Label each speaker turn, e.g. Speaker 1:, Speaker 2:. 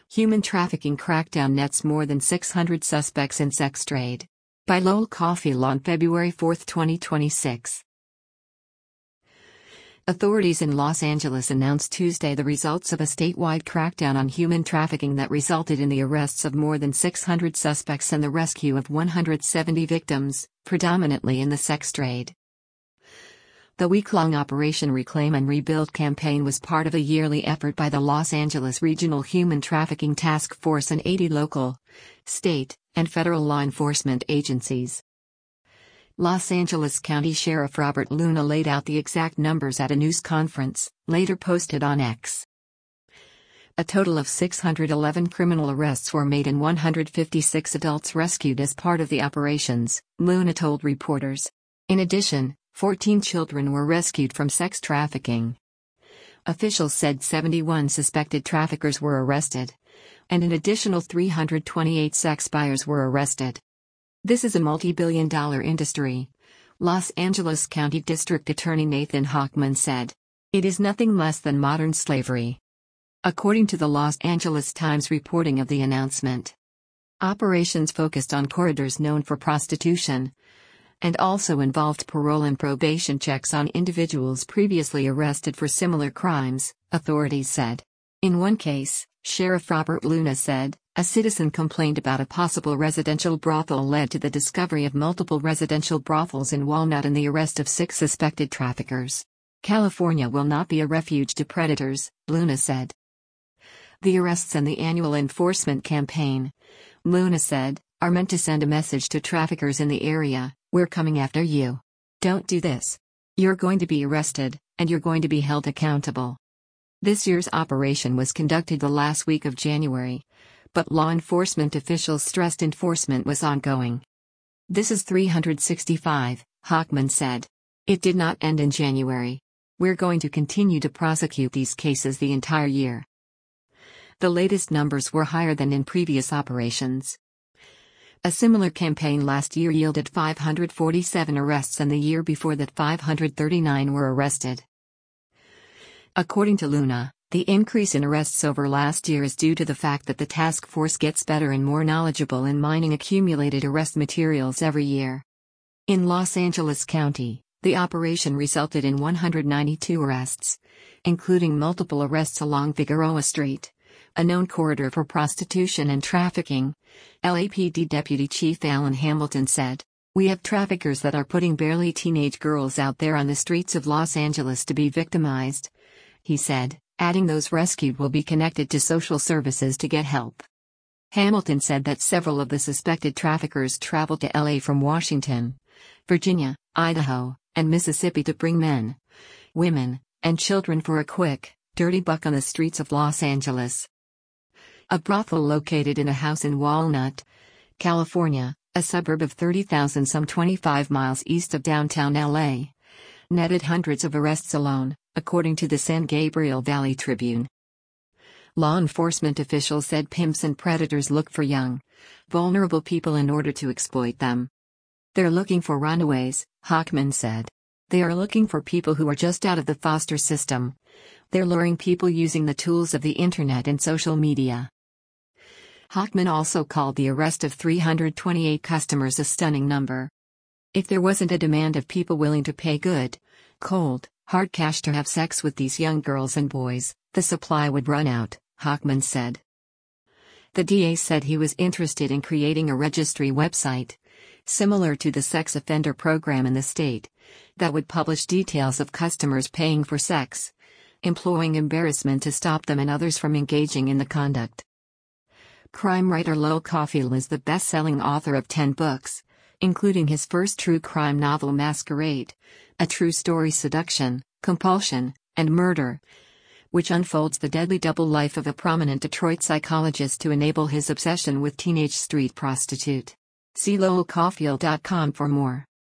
Speaker 1: Human trafficking crackdown nets more than 600 suspects in sex trade. By Lowell Cauffiel on February 4, 2026. Authorities in Los Angeles announced Tuesday the results of a statewide crackdown on human trafficking that resulted in the arrests of more than 600 suspects and the rescue of 170 victims, predominantly in the sex trade. The week-long Operation Reclaim and Rebuild campaign was part of a yearly effort by the Los Angeles Regional Human Trafficking Task Force and 80 local, state, and federal law enforcement agencies. Los Angeles County Sheriff Robert Luna laid out the exact numbers at a news conference, later posted on X. A total of 611 criminal arrests were made and 156 adults rescued as part of the operations, Luna told reporters. In addition, 14 children were rescued from sex trafficking. Officials said 71 suspected traffickers were arrested, and an additional 328 sex buyers were arrested. This is a multi-billion-dollar industry, Los Angeles County District Attorney Nathan Hochman said. It is nothing less than modern slavery. According to the Los Angeles Times reporting of the announcement, operations focused on corridors known for prostitution, and also involved parole and probation checks on individuals previously arrested for similar crimes, authorities said. In one case, Sheriff Robert Luna said, a citizen complained about a possible residential brothel led to the discovery of multiple residential brothels in Walnut and the arrest of 6 suspected traffickers. California will not be a refuge to predators, Luna said. The arrests and the annual enforcement campaign, Luna said, are meant to send a message to traffickers in the area. We're coming after you. Don't do this. You're going to be arrested, and you're going to be held accountable. This year's operation was conducted the last week of January, but law enforcement officials stressed enforcement was ongoing. This is 365, Hochman said. It did not end in January. We're going to continue to prosecute these cases the entire year. The latest numbers were higher than in previous operations. A similar campaign last year yielded 547 arrests and the year before that 539 were arrested. According to Luna, the increase in arrests over last year is due to the fact that the task force gets better and more knowledgeable in mining accumulated arrest materials every year. In Los Angeles County, the operation resulted in 192 arrests, including multiple arrests along Figueroa Street, a known corridor for prostitution and trafficking, LAPD Deputy Chief Alan Hamilton said. We have traffickers that are putting barely teenage girls out there on the streets of Los Angeles to be victimized, he said, adding those rescued will be connected to social services to get help. Hamilton said that several of the suspected traffickers traveled to LA from Washington, Virginia, Idaho, and Mississippi to bring men, women, and children for a quick, dirty buck on the streets of Los Angeles. A brothel located in a house in Walnut, California, a suburb of 30,000 some 25 miles east of downtown LA, netted hundreds of arrests alone, according to the San Gabriel Valley Tribune. Law enforcement officials said pimps and predators look for young, vulnerable people in order to exploit them. They're looking for runaways, Hochman said. They are looking for people who are just out of the foster system. They're luring people using the tools of the internet and social media. Hochman also called the arrest of 328 customers a stunning number. If there wasn't a demand of people willing to pay good, cold, hard cash to have sex with these young girls and boys, the supply would run out, Hochman said. The DA said he was interested in creating a registry website, similar to the sex offender program in the state, that would publish details of customers paying for sex, employing embarrassment to stop them and others from engaging in the conduct. Crime writer Lowell Cauffiel is the best-selling author of 10 books, including his first true crime novel Masquerade, a true story seduction, compulsion, and murder, which unfolds the deadly double life of a prominent Detroit psychologist to enable his obsession with teenage street prostitute. See lowellcauffiel.com for more.